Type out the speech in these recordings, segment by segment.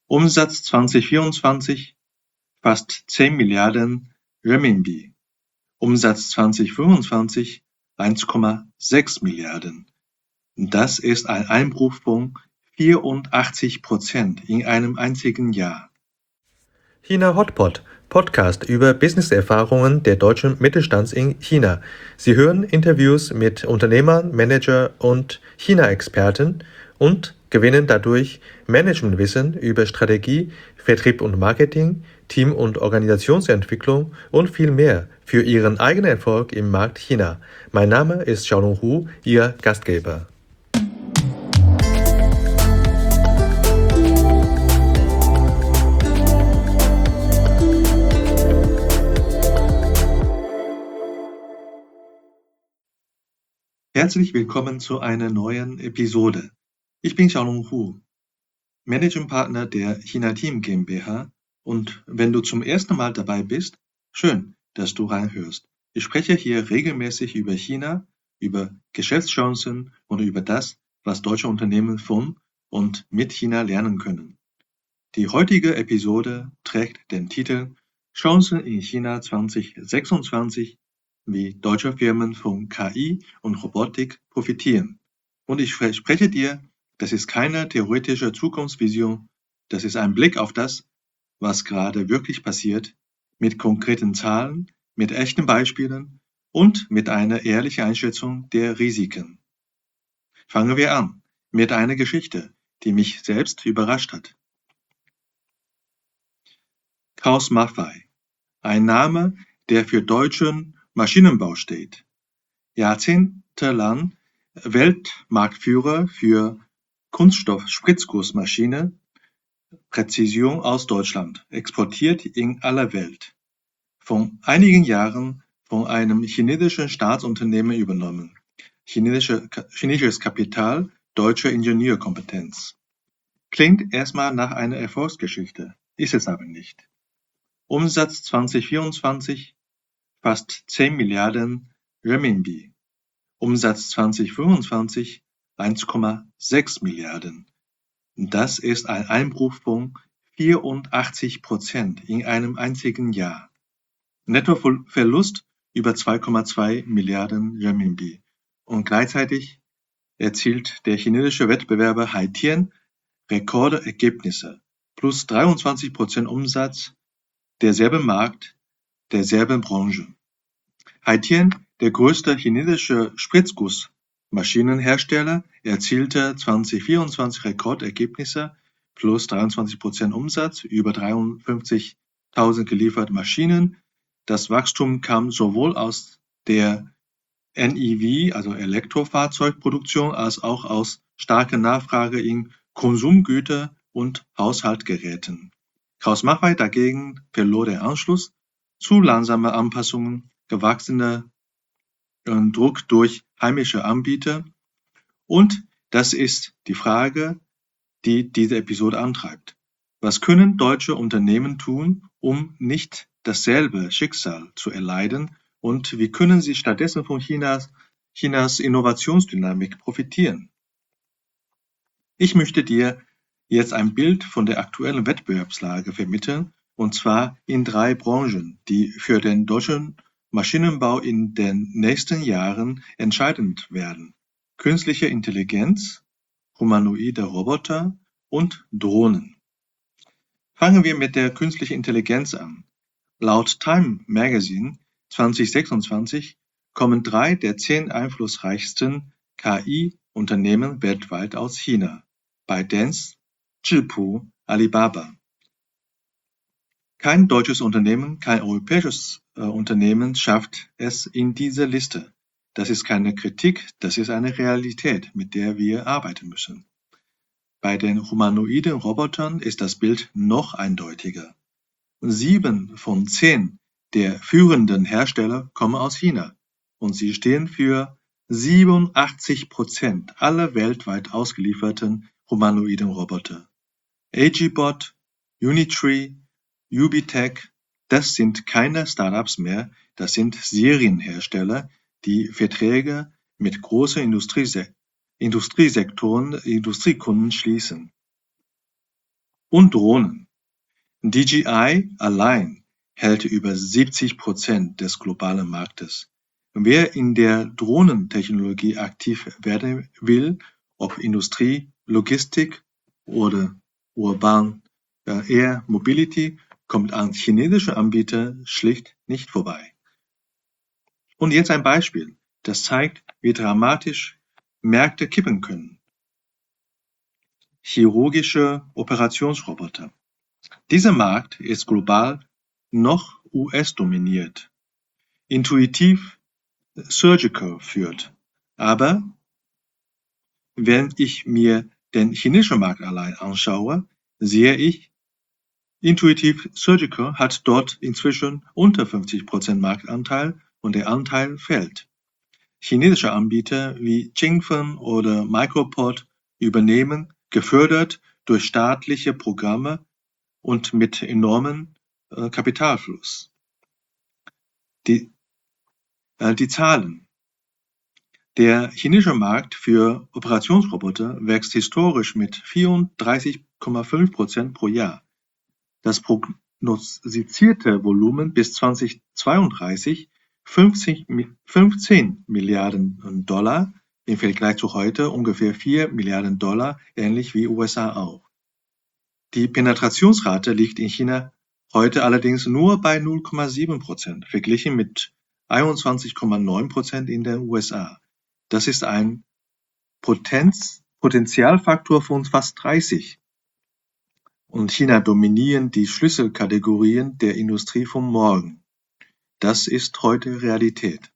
Umsatz 2024 fast 10 Milliarden Renminbi. Umsatz 2025 1,6 Milliarden. Das ist ein Einbruch von 84% in einem einzigen Jahr. China Hotpot, Podcast über Businesserfahrungen der deutschen Mittelstands in China. Sie hören Interviews mit Unternehmern, Manager und China-Experten und gewinnen dadurch Managementwissen über Strategie, Vertrieb und Marketing, Team- und Organisationsentwicklung und viel mehr für ihren eigenen Erfolg im Markt China. Mein Name ist Xiaolong Hu, Ihr Gastgeber. Herzlich willkommen zu einer neuen Episode. Ich bin Xiaolong Hu, Managing Partner der China Team GmbH, und wenn du zum ersten Mal dabei bist, schön, dass du reinhörst. Ich spreche hier regelmäßig über China, über Geschäftschancen und über das, was deutsche Unternehmen von und mit China lernen können. Die heutige Episode trägt den Titel Chancen in China 2026, wie deutsche Firmen von KI und Robotik profitieren. Und ich verspreche dir, das ist keine theoretische Zukunftsvision, das ist ein Blick auf das, was gerade wirklich passiert, mit konkreten Zahlen, mit echten Beispielen und mit einer ehrlichen Einschätzung der Risiken. Fangen wir an mit einer Geschichte, die mich selbst überrascht hat. Krauss Maffei, ein Name, der für deutschen Maschinenbau steht. Jahrzehntelang Weltmarktführer für Kunststoff-Spritzgussmaschine Präzision aus Deutschland, exportiert in aller Welt. Vor einigen Jahren von einem chinesischen Staatsunternehmen übernommen. Chinesisches Kapital, deutsche Ingenieurkompetenz. Klingt erstmal nach einer Erfolgsgeschichte, ist es aber nicht. Umsatz 2024 fast 10 Milliarden Renminbi. Umsatz 2025 1,6 Milliarden. Das ist ein Einbruch von 84% in einem einzigen Jahr. Nettoverlust über 2,2 Milliarden Renminbi. Und gleichzeitig erzielt der chinesische Wettbewerber Haitian Rekordergebnisse. Plus 23% Umsatz, derselbe Markt, derselben Branche. Haitian, der größte chinesische Spritzgussmaschinenhersteller, erzielte 2024 Rekordergebnisse, plus 23% Umsatz, über 53.000 gelieferte Maschinen. Das Wachstum kam sowohl aus der NEV, also Elektrofahrzeugproduktion, als auch aus starker Nachfrage in Konsumgüter und Haushaltsgeräten. Krauss Maffei dagegen verlor den Anschluss, zu langsame Anpassungen, gewachsener Druck durch heimische Anbieter. Und das ist die Frage, die diese Episode antreibt. Was können deutsche Unternehmen tun, um nicht dasselbe Schicksal zu erleiden, und wie können sie stattdessen von Chinas Innovationsdynamik profitieren? Ich möchte dir jetzt ein Bild von der aktuellen Wettbewerbslage vermitteln, und zwar in 3 Branchen, die für den deutschen Maschinenbau in den nächsten Jahren entscheidend werden: künstliche Intelligenz, humanoide Roboter und Drohnen. Fangen wir mit der künstlichen Intelligenz an. Laut Time Magazine 2026 kommen 3 der 10 einflussreichsten KI-Unternehmen weltweit aus China: ByteDance, Zhipu, Alibaba. Kein deutsches Unternehmen, kein europäisches Unternehmen schafft es in diese Liste. Das ist keine Kritik, das ist eine Realität, mit der wir arbeiten müssen. Bei den humanoiden Robotern ist das Bild noch eindeutiger. 7 von 10 der führenden Hersteller kommen aus China und sie stehen für 87% aller weltweit ausgelieferten humanoiden Roboter. AGBot, Unitree, Ubitech, das sind keine Startups mehr, das sind Serienhersteller, die Verträge mit großen Industriekunden schließen. Und Drohnen. DJI allein hält über 70% des globalen Marktes. Wer in der Drohnentechnologie aktiv werden will, ob Industrie, Logistik oder Urban Air Mobility, kommt an chinesische Anbieter schlicht nicht vorbei. Und jetzt ein Beispiel, das zeigt, wie dramatisch Märkte kippen können. Chirurgische Operationsroboter. Dieser Markt ist global noch US-dominiert. Intuitive Surgical führt. Aber wenn ich mir den chinesischen Markt allein anschaue, sehe ich, Intuitive Surgical hat dort inzwischen unter 50% Marktanteil und der Anteil fällt. Chinesische Anbieter wie Qingfen oder Microport übernehmen, gefördert durch staatliche Programme und mit enormem Kapitalfluss. Die Zahlen. Der chinesische Markt für Operationsroboter wächst historisch mit 34,5% pro Jahr. Das prognostizierte Volumen bis 2032 15 Milliarden Dollar, im Vergleich zu heute ungefähr 4 Milliarden Dollar, ähnlich wie USA auch. Die Penetrationsrate liegt in China heute allerdings nur bei 0,7%, verglichen mit 21,9% in den USA. Das ist ein Potentialfaktor von fast 30. Und China dominieren die Schlüsselkategorien der Industrie von morgen. Das ist heute Realität.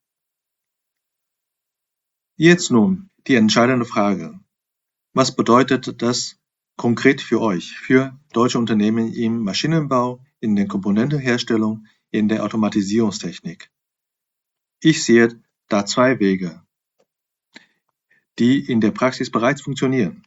Jetzt nun die entscheidende Frage. Was bedeutet das konkret für euch, für deutsche Unternehmen im Maschinenbau, in der Komponentenherstellung, in der Automatisierungstechnik? Ich sehe da zwei Wege, die in der Praxis bereits funktionieren.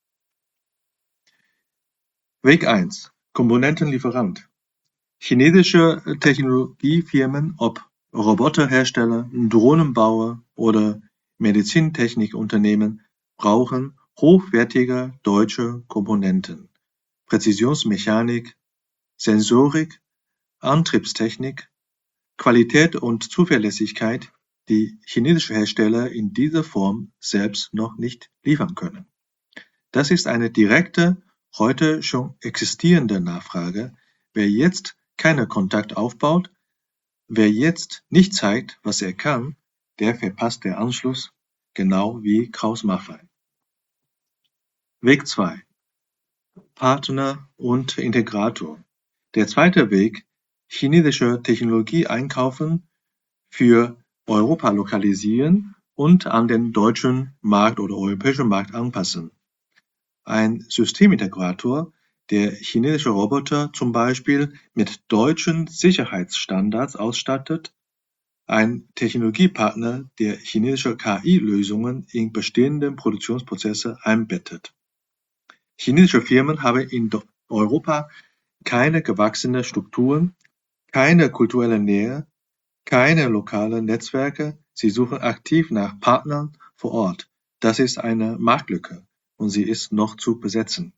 Weg 1. Komponentenlieferant. Chinesische Technologiefirmen, ob Roboterhersteller, Drohnenbauer oder Medizintechnikunternehmen, brauchen hochwertige deutsche Komponenten. Präzisionsmechanik, Sensorik, Antriebstechnik, Qualität und Zuverlässigkeit, die chinesische Hersteller in dieser Form selbst noch nicht liefern können. Das ist eine direkte, heute schon existierende Nachfrage. Wer jetzt keinen Kontakt aufbaut, wer jetzt nicht zeigt, was er kann, der verpasst den Anschluss, genau wie Kraus Maffei. Weg 2. Partner und Integrator. Der zweite Weg, chinesische Technologie einkaufen, für Europa lokalisieren und an den deutschen Markt oder europäischen Markt anpassen. Ein Systemintegrator, der chinesische Roboter zum Beispiel mit deutschen Sicherheitsstandards ausstattet, ein Technologiepartner, der chinesische KI-Lösungen in bestehende Produktionsprozesse einbettet. Chinesische Firmen haben in Europa keine gewachsenen Strukturen, keine kulturelle Nähe, keine lokalen Netzwerke. Sie suchen aktiv nach Partnern vor Ort. Das ist eine Marktlücke und sie ist noch zu besetzen.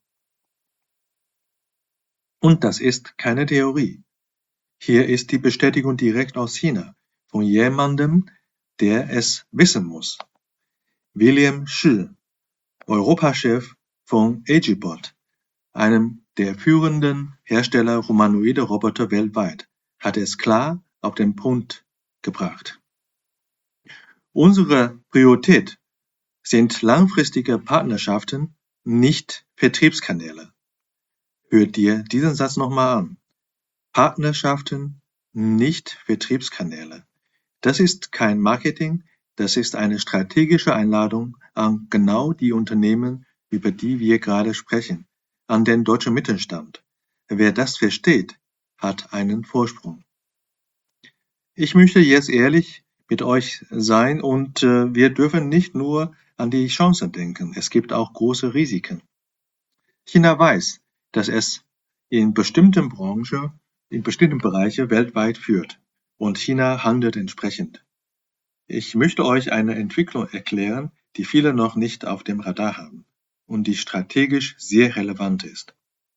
Und das ist keine Theorie. Hier ist die Bestätigung direkt aus China, von jemandem, der es wissen muss. William Shi, Europachef von Agibot, einem der führenden Hersteller humanoider Roboter weltweit, hat es klar auf den Punkt gebracht. Unsere Priorität sind langfristige Partnerschaften, nicht Vertriebskanäle. Hört dir diesen Satz nochmal an. Partnerschaften, nicht Vertriebskanäle. Das ist kein Marketing, das ist eine strategische Einladung an genau die Unternehmen, über die wir gerade sprechen, an den deutschen Mittelstand. Wer das versteht, hat einen Vorsprung. Ich möchte jetzt ehrlich mit euch sein und wir dürfen nicht nur an die Chancen denken. Es gibt auch große Risiken. China weiß, dass es in bestimmten Branchen, in bestimmten Bereichen weltweit führt und China handelt entsprechend. Ich möchte euch eine Entwicklung erklären, die viele noch nicht auf dem Radar haben und die strategisch sehr relevant ist.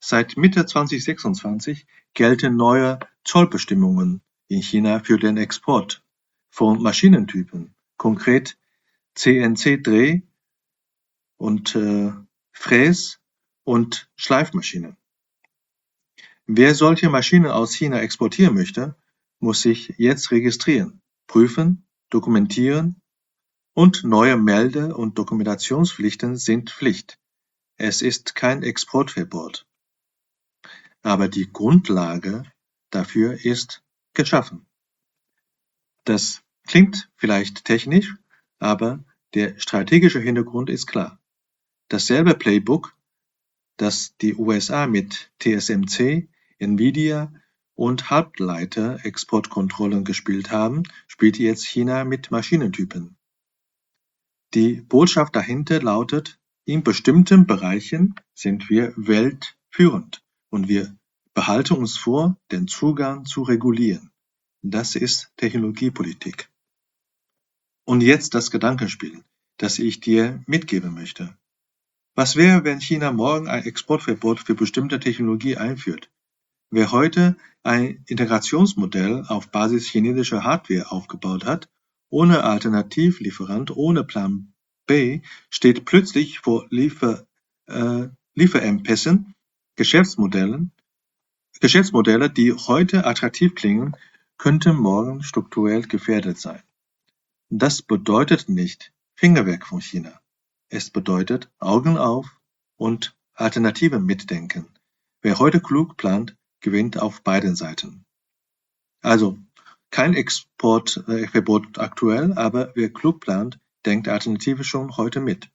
Seit Mitte 2026 gelten neue Zollbestimmungen in China für den Export von Maschinentypen, konkret CNC-Dreh- und Fräs- und Schleifmaschinen. Wer solche Maschinen aus China exportieren möchte, muss sich jetzt registrieren, prüfen, dokumentieren und neue Melde- und Dokumentationspflichten sind Pflicht. Es ist kein Exportverbot. Aber die Grundlage dafür ist geschaffen. Das klingt vielleicht technisch, aber der strategische Hintergrund ist klar. Dasselbe Playbook, das die USA mit TSMC, Nvidia und Halbleiter-Exportkontrollen gespielt haben, spielt jetzt China mit Maschinentypen. Die Botschaft dahinter lautet, in bestimmten Bereichen sind wir weltführend und wir behalten uns vor, den Zugang zu regulieren. Das ist Technologiepolitik. Und jetzt das Gedankenspiel, das ich dir mitgeben möchte. Was wäre, wenn China morgen ein Exportverbot für bestimmte Technologie einführt? Wer heute ein Integrationsmodell auf Basis chinesischer Hardware aufgebaut hat, ohne Alternativlieferant, ohne Plan B, steht plötzlich vor Lieferengpässen, Geschäftsmodelle, die heute attraktiv klingen, könnten morgen strukturell gefährdet sein. Das bedeutet nicht Finger weg von China. Es bedeutet Augen auf und Alternativen mitdenken. Wer heute klug plant, gewinnt auf beiden Seiten. Also kein Exportverbot aktuell, aber wer klug plant, denkt Alternative schon heute mit.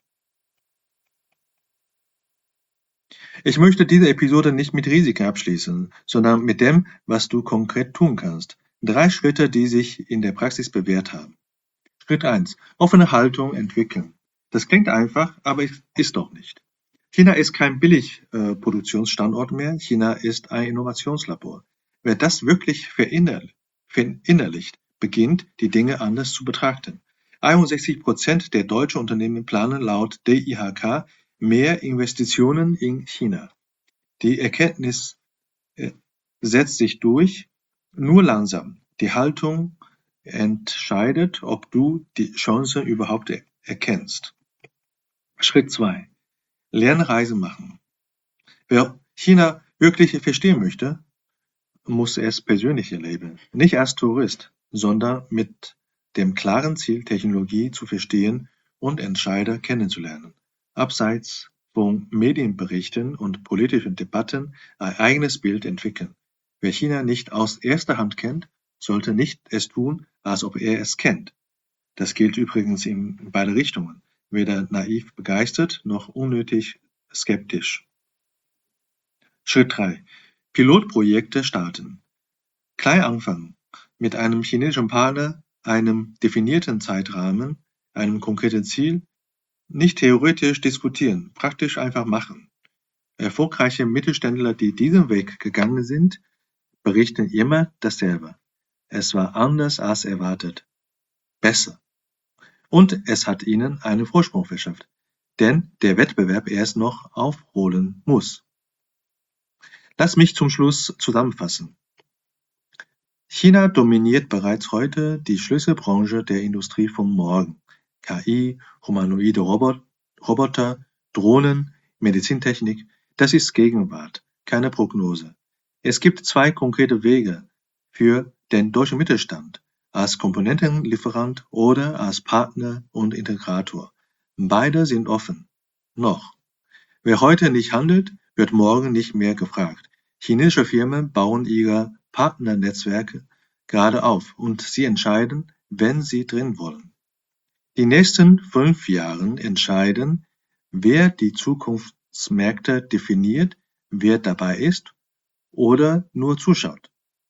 Ich möchte diese Episode nicht mit Risiken abschließen, sondern mit dem, was du konkret tun kannst. 3 Schritte, die sich in der Praxis bewährt haben. Schritt 1. Offene Haltung entwickeln. Das klingt einfach, aber ist doch nicht. China ist kein Billigproduktionsstandort mehr. China ist ein Innovationslabor. Wer das wirklich verinnerlicht, beginnt, die Dinge anders zu betrachten. 61% der deutschen Unternehmen planen laut DIHK mehr Investitionen in China. Die Erkenntnis setzt sich durch, nur langsam. Die Haltung entscheidet, ob du die Chancen überhaupt erkennst. Schritt 2. Lernreisen machen. Wer China wirklich verstehen möchte, muss es persönlich erleben. Nicht als Tourist, sondern mit dem klaren Ziel, Technologie zu verstehen und Entscheider kennenzulernen. Abseits von Medienberichten und politischen Debatten ein eigenes Bild entwickeln. Wer China nicht aus erster Hand kennt, sollte nicht es tun, als ob er es kennt. Das gilt übrigens in beide Richtungen. Weder naiv begeistert noch unnötig skeptisch. Schritt 3. Pilotprojekte starten. Klein anfangen. Mit einem chinesischen Partner, einem definierten Zeitrahmen, einem konkreten Ziel. Nicht theoretisch diskutieren, praktisch einfach machen. Erfolgreiche Mittelständler, die diesen Weg gegangen sind, berichten immer dasselbe. Es war anders als erwartet. Besser. Und es hat ihnen einen Vorsprung verschafft, denn der Wettbewerb erst noch aufholen muss. Lass mich zum Schluss zusammenfassen. China dominiert bereits heute die Schlüsselbranche der Industrie von morgen. KI, humanoide Roboter, Drohnen, Medizintechnik, das ist Gegenwart, keine Prognose. Es gibt 2 konkrete Wege für den deutschen Mittelstand, als Komponentenlieferant oder als Partner und Integrator. Beide sind offen. Noch. Wer heute nicht handelt, wird morgen nicht mehr gefragt. Chinesische Firmen bauen ihre Partnernetzwerke gerade auf und sie entscheiden, wenn sie drin wollen. Die nächsten 5 Jahre entscheiden, wer die Zukunftsmärkte definiert, wer dabei ist oder nur zuschaut.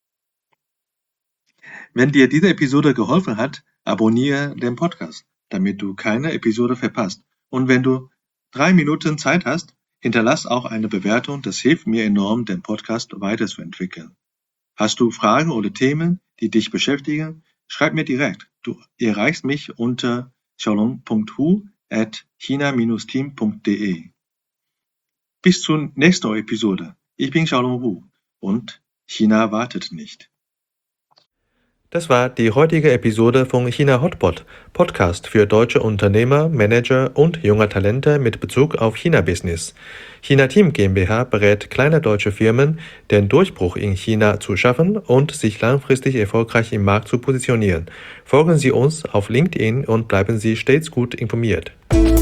Wenn dir diese Episode geholfen hat, abonniere den Podcast, damit du keine Episode verpasst. Und wenn du 3 Minuten Zeit hast, hinterlass auch eine Bewertung, das hilft mir enorm, den Podcast weiterzuentwickeln. Hast du Fragen oder Themen, die dich beschäftigen? Schreib mir direkt. Du erreichst mich unter xiaolong.hu@china-team.de. Bis zur nächsten Episode. Ich bin Xiaolong Hu und China wartet nicht. Das war die heutige Episode von China Hotpot, Podcast für deutsche Unternehmer, Manager und junge Talente mit Bezug auf China-Business. China Team GmbH berät kleine deutsche Firmen, den Durchbruch in China zu schaffen und sich langfristig erfolgreich im Markt zu positionieren. Folgen Sie uns auf LinkedIn und bleiben Sie stets gut informiert.